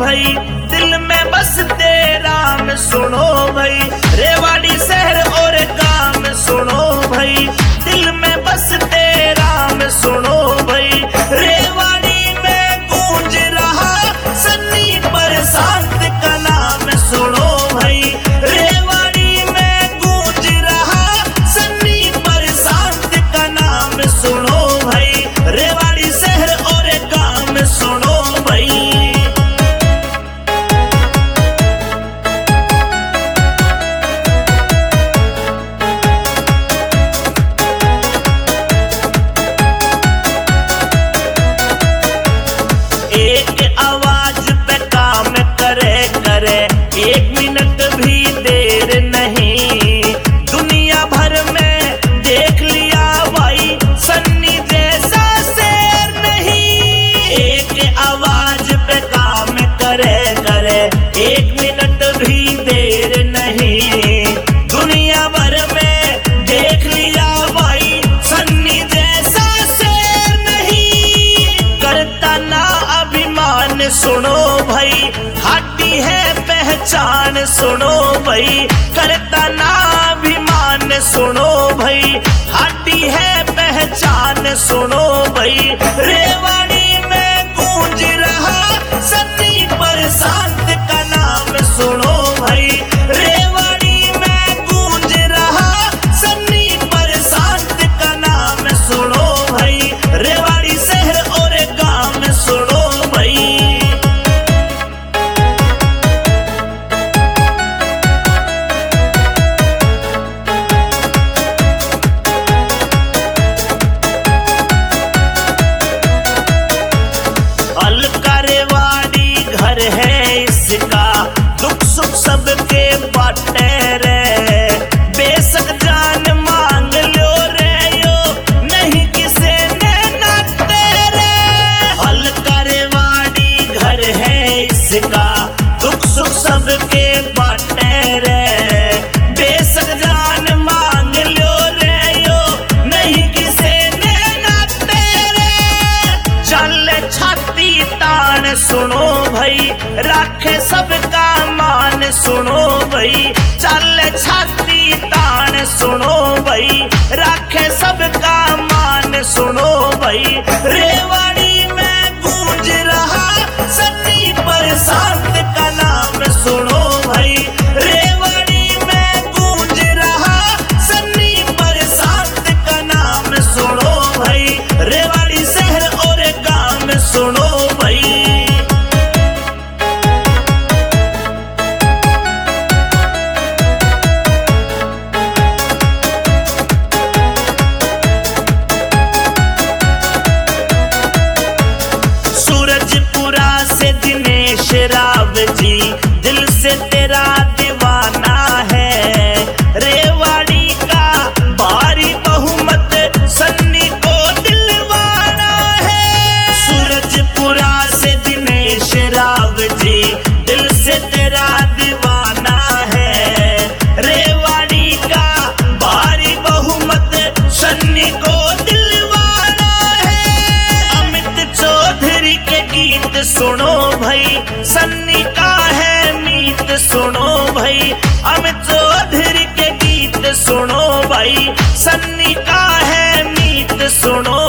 भाई, दिल में बसते राम सुनो भाई, रेवाड़ी शहर और गांव सुनो भाई, दिल में बसते राम सुनो भाई, रेवाड़ी में गूंज रहा सन्नी पर शांत का नाम सुनो भाई, रेवाड़ी में गूंज रहा सन्नी पर शांत का नाम सुनो भाई, रेवाड़ी शहर और गांव सुनो भाई। एक आवाज पे काम करे करे, एक मिनट भी देर नहीं, दुनिया भर में देख लिया भाई सन्नी जैसा शेर नहीं। एक आवाज पे काम करे करे, एक मिनट भी देर नहीं, दुनिया भर में देख लिया भाई सन्नी जैसा शेर नहीं। करता ना अभिमान सुनो भाई, हाटी है पहचान सुनो भाई, करता ना अभिमान सुनो भाई, हाटी है पहचान सुनो भाई, रेवाड़ी में गूंज रहा सन्नी पर शांत का नाम सुनो भाई, रेवाड़ी में गूंज रहा सन्नी पर शांत का नाम सुनो भाई, रेवाड़ी शहर और गांव सुनो भाई। अलका रेवाड़ी घर है इसका, दुख सुख सबके बाटे रे, बेशक जान मांग लो रे यो, नहीं किसे ने नाते रे। अलका रेवाड़ी घर है इसका, दुख सुख सबके बाटे रे, बेशक जान मांग लो रे यो, नहीं किसे ने नाते रे। चल छाती तान सुनो भाई, राखे सबका मान सुनो भाई, चल छाती तान सुनो भाई, राखे सबका मान सुनो भाई, रेवाड़ी में गूंज रहा सन्नी पर शांत का नाम सुनो भाई, रेवाड़ी में गूंज रहा सन्नी पर शांत का नाम सुनो भाई, रेवाड़ी शहर और गांव सुनो भाई। सूरजपुरा से दिनेश राव जी, दिल से तेरा दीवाना है, रेवाड़ी का भारी बहुमत सन्नी को दिलवाना है। सूरजपुरा से दिनेश राव जी, दिल से तेरा दीवाना है, रेवाड़ी का भारी बहुमत सन्नी को दिलवाना है। अमित चौधरी के गीत सुनो भाई, सन्नी का है मीत सुनो भाई, अमित चौधरी के गीत सुनो भाई, सन्नी का है मीत सुनो